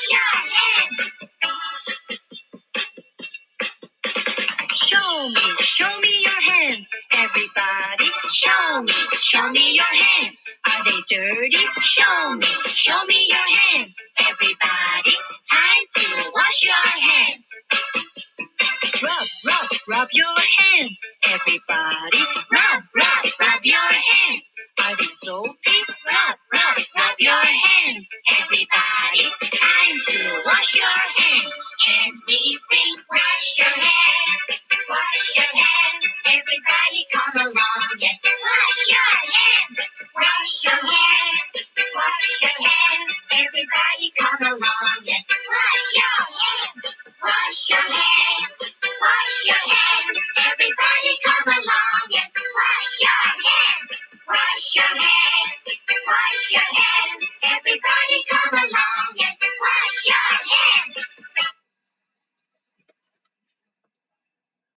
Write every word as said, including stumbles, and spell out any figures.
wash your hands. Show me, show me your hands, everybody. Show me, show me your hands. Are they dirty? Show me, show me your hands, everybody. Time to wash your hands. Rub, rub, rub your hands, everybody. Rub, rub, rub your hands. Are they soapy? Rub, rub, rub your hands, everybody. Time to wash your hands. And we sing, wash your hands, wash your hands. Everybody come along and wash your hands, wash your hands, wash your hands. Everybody come along and wash your hands, wash your hands, wash your hands.